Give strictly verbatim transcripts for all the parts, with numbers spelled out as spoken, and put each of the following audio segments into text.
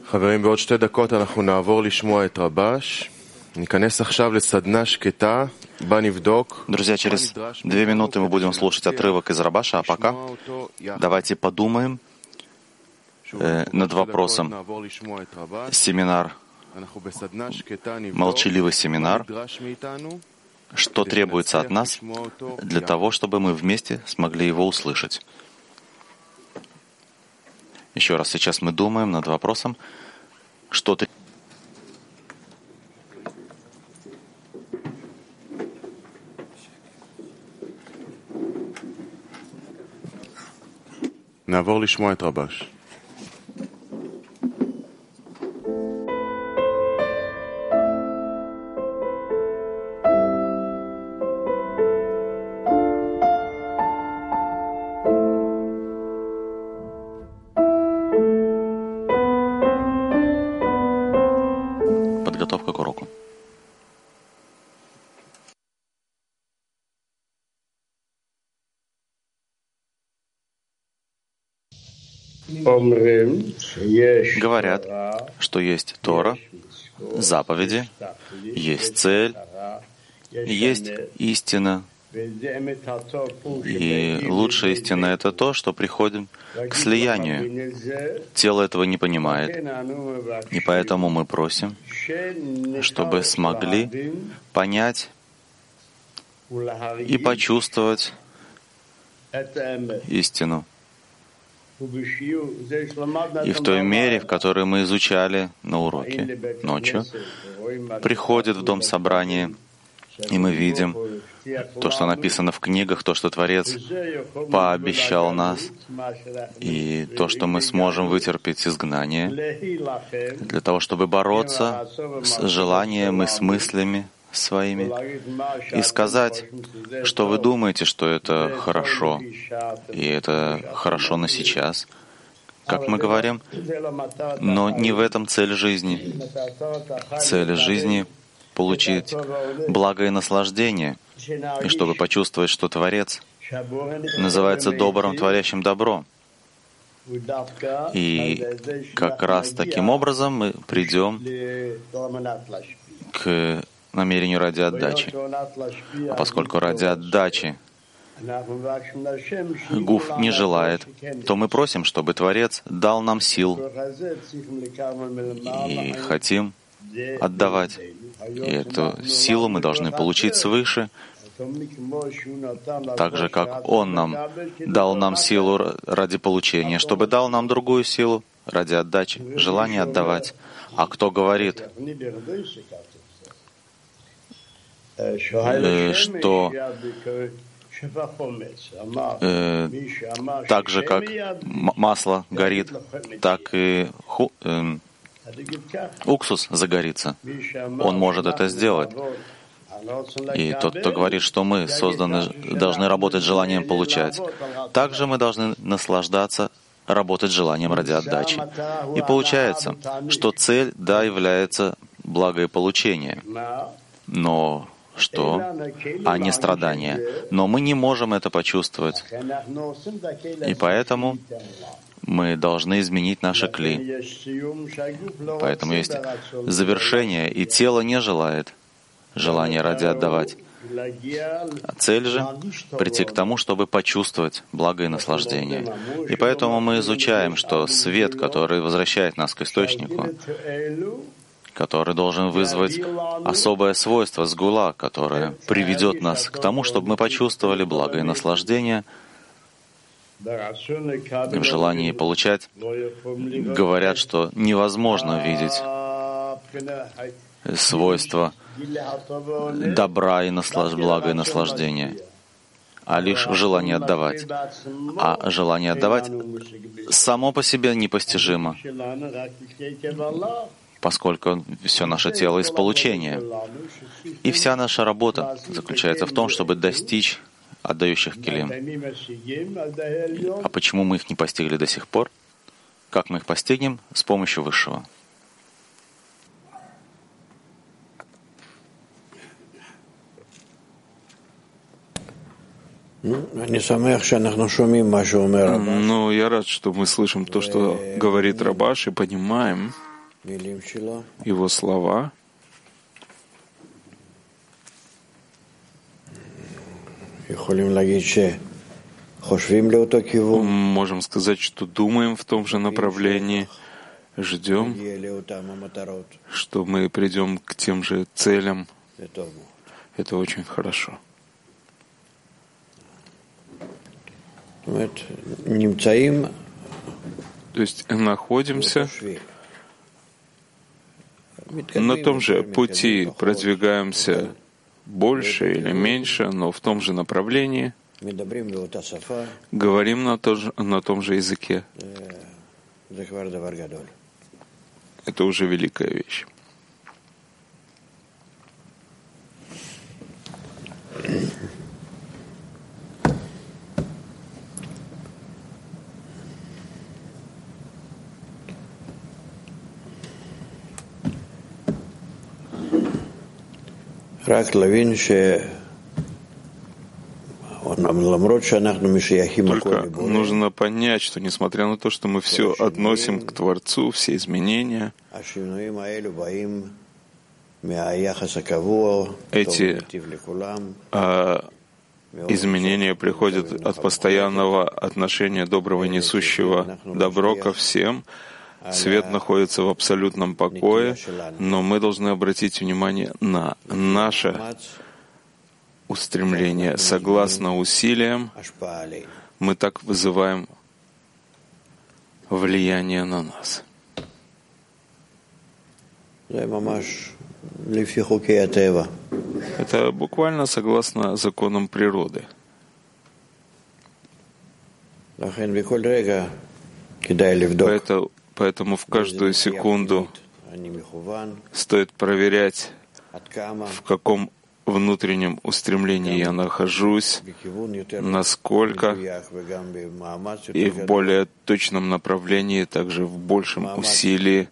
חברים, בעוד שתי דקות אנחנו נעבור לשמוע את רבש. ניכנס עכשיו לסדנה שקטה, בה נבדוק. Друзья, через две минуты мы будем слушать отрывок из Рабаша, а пока давайте подумаем э, над вопросом семинар, молчаливый семинар, что требуется от нас для того, чтобы мы вместе смогли его услышать. Еще раз, сейчас мы думаем над вопросом, что ты... נעבור לשמוע את רבש. Подготовка к уроку. Говорят, что есть Тора, заповеди, есть цель, есть истина. И лучшая истина — это то, что приходит к слиянию. Тело этого не понимает, и поэтому мы просим, чтобы смогли понять и почувствовать истину. И в той мере, в которой мы изучали на уроке ночью, приходит в дом собрания, и мы видим то, что написано в книгах, то, что Творец пообещал нас, и то, что мы сможем вытерпеть изгнание, для того, чтобы бороться с желанием и с мыслями своими, и сказать, что вы думаете, что это хорошо, и это хорошо на сейчас, как мы говорим, но не в этом цель жизни. Цель жизни — получить благо и наслаждение, и чтобы почувствовать, что Творец называется добрым, творящим добро. И как раз таким образом мы придем к намерению ради отдачи. А поскольку ради отдачи Гуф не желает, то мы просим, чтобы Творец дал нам сил, и хотим отдавать. И эту силу мы должны получить свыше, так же, как Он нам дал нам силу ради получения, чтобы дал нам другую силу ради отдачи, желание отдавать. А кто говорит, что э, так же, как масло горит, так и ху, э, уксус загорится. Он может это сделать. И тот, кто говорит, что мы созданы, должны работать желанием получать, также мы должны наслаждаться, работать желанием ради отдачи. И получается, что цель, да, является благополучение. Но что? А не страдание. Но мы не можем это почувствовать. И поэтому мы должны изменить наши кли. Поэтому есть завершение, и тело не желает желания ради отдавать. А цель же — прийти к тому, чтобы почувствовать благо и наслаждение. И поэтому мы изучаем, что свет, который возвращает нас к источнику, который должен вызвать особое свойство сгула, которое приведет нас к тому, чтобы мы почувствовали благо и наслаждение в желании получать. Говорят, что невозможно видеть свойства добра и наслаж... блага и наслаждения, а лишь в желании отдавать. А желание отдавать само по себе непостижимо, поскольку все наше тело из получения. И вся наша работа заключается в том, чтобы достичь отдающих келим. А почему мы их не постигли до сих пор? Как мы их постигнем? С помощью Высшего. Ну, я рад, что мы слышим то, что говорит Рабаш, и понимаем, его слова. Можем сказать, что думаем в том же направлении, ждем, что мы придем к тем же целям. Это очень хорошо. То есть находимся на том же пути, продвигаемся больше или меньше, но в том же направлении, говорим на, то же, на том же языке. Это уже великая вещь. Только нужно понять, что несмотря на то, что мы все относим к Творцу, все изменения, эти а, изменения приходят от постоянного отношения доброго несущего добро ко всем. Свет находится в абсолютном покое, но мы должны обратить внимание на наше устремление. Согласно усилиям, мы так вызываем влияние на нас. Это буквально согласно законам природы. Поэтому, поэтому в каждую секунду стоит проверять, в каком внутреннем устремлении я нахожусь, насколько, и в более точном направлении, также в большем усилии.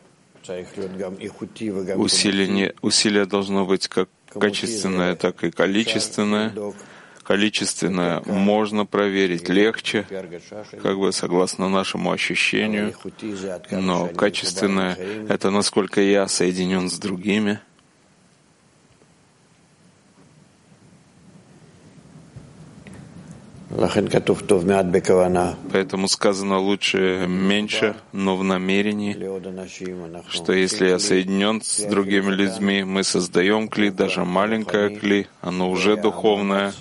Усилие, усилие должно быть как качественное, так и количественное. Количественное можно проверить легче, как бы согласно нашему ощущению, но качественное — это насколько я соединен с другими. Поэтому сказано лучше меньше, но в намерении, что если я соединен с другими людьми, мы создаем кли, даже маленькое кли, оно уже духовное,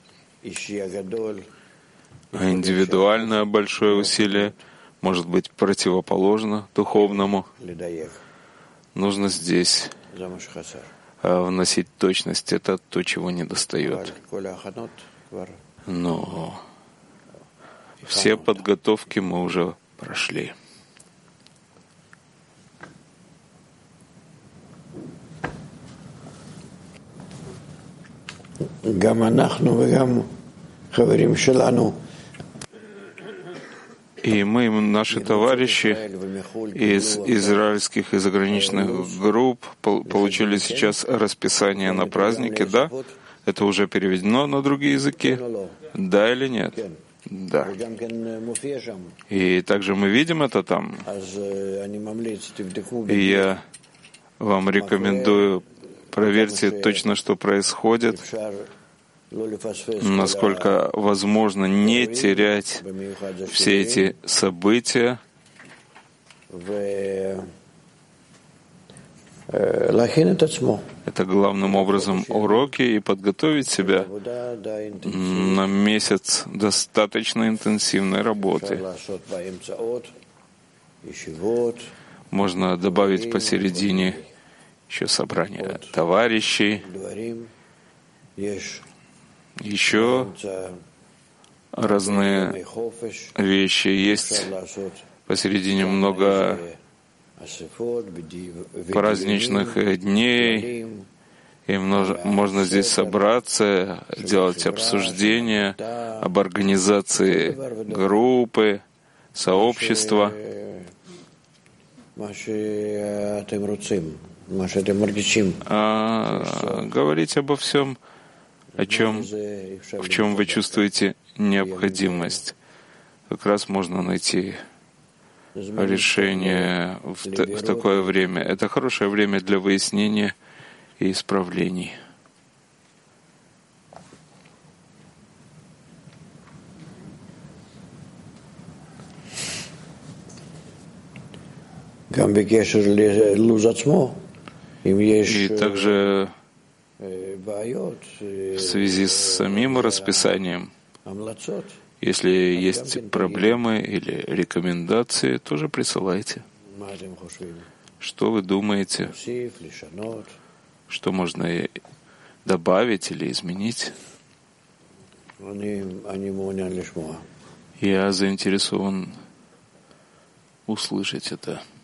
а индивидуальное большое усилие может быть противоположно духовному. Нужно здесь вносить точность. Это то, чего недостает. Но все подготовки мы уже прошли. И мы, наши товарищи из израильских и заграничных групп, получили сейчас расписание на праздники, да? Это уже переведено на другие языки? Да или нет? Да. И также мы видим это там. И я вам рекомендую, проверьте точно, что происходит, насколько возможно не терять все эти события. Это главным образом уроки и подготовить себя на месяц достаточно интенсивной работы. Можно добавить посередине еще собрание товарищей, еще разные вещи. Есть посередине много праздничных дней, и можно здесь собраться, делать обсуждения об организации группы, сообщества. А говорить обо всем, о чем, в чем вы чувствуете необходимость. Как раз можно найти решение в, в такое время. Это хорошее время для выяснения и исправлений. И также в связи с самим расписанием, если есть проблемы или рекомендации, тоже присылайте. Что вы думаете? Что можно добавить или изменить? Я заинтересован услышать это.